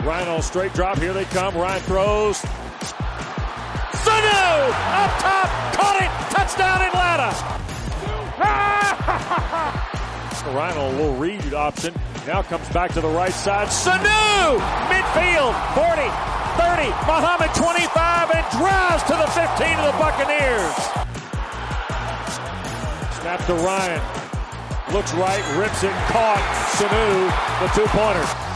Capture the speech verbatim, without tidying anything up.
Ryan on a straight drop. Here they come. Ryan throws. Sanu up top. Caught it. Touchdown Atlanta. Ryan on a little read option. Now comes back to the right side. Sanu midfield. forty, thirty. Muhammad twenty-five and drives to the fifteen of the Buccaneers. Snap to Ryan. Looks right. Rips it. Caught. Sanu the two-pointer.